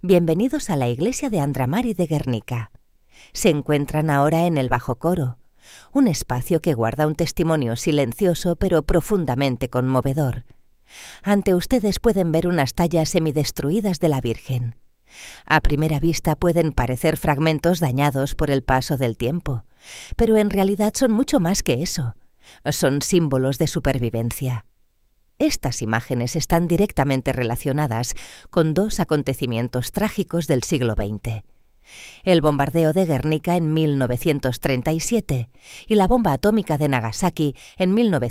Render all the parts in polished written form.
Bienvenidos a la iglesia de Andra Mari de Guernica. Se encuentran ahora en el bajo coro, un espacio que guarda un testimonio silencioso pero profundamente conmovedor. Ante ustedes pueden ver unas tallas semidestruidas de la Virgen. A primera vista pueden parecer fragmentos dañados por el paso del tiempo, pero en realidad son mucho más que eso. Son símbolos de supervivencia. Estas imágenes están directamente relacionadas con dos acontecimientos trágicos del siglo XX. El bombardeo de Guernica en 1937 y la bomba atómica de Nagasaki en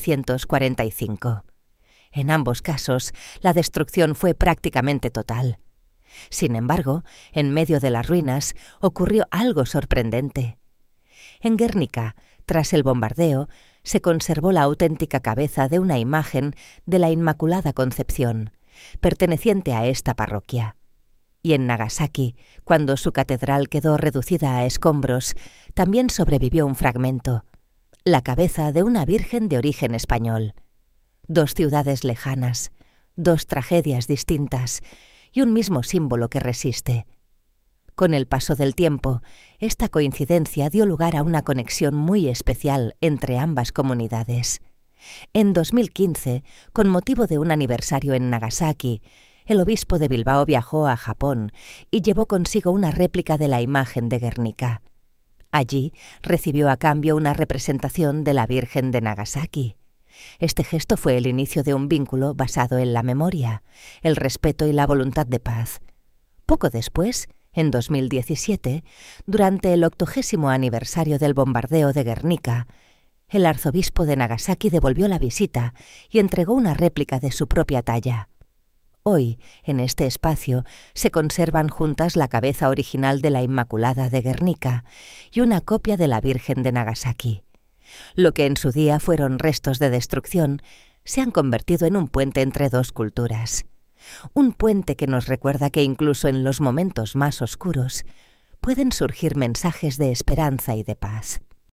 1945. En ambos casos, la destrucción fue prácticamente total. Sin embargo, en medio de las ruinas ocurrió algo sorprendente. En Guernica, tras el bombardeo, se conservó la auténtica cabeza de una imagen de la Inmaculada Concepción, perteneciente a esta parroquia. Y en Nagasaki, cuando su catedral quedó reducida a escombros, también sobrevivió un fragmento, la cabeza de una virgen de origen español. Dos ciudades lejanas, dos tragedias distintas y un mismo símbolo que resiste. Con el paso del tiempo, esta coincidencia dio lugar a una conexión muy especial entre ambas comunidades. En 2015, con motivo de un aniversario en Nagasaki, el obispo de Bilbao viajó a Japón y llevó consigo una réplica de la imagen de Guernica. Allí recibió a cambio una representación de la Virgen de Nagasaki. Este gesto fue el inicio de un vínculo basado en la memoria, el respeto y la voluntad de paz. Poco después, en 2017, durante el 80º aniversario del bombardeo de Guernica, el arzobispo de Nagasaki devolvió la visita y entregó una réplica de su propia talla. Hoy, en este espacio, se conservan juntas la cabeza original de la Inmaculada de Guernica y una copia de la Virgen de Nagasaki. Lo que en su día fueron restos de destrucción, se han convertido en un puente entre dos culturas. Un puente que nos recuerda que incluso en los momentos más oscuros pueden surgir mensajes de esperanza y de paz.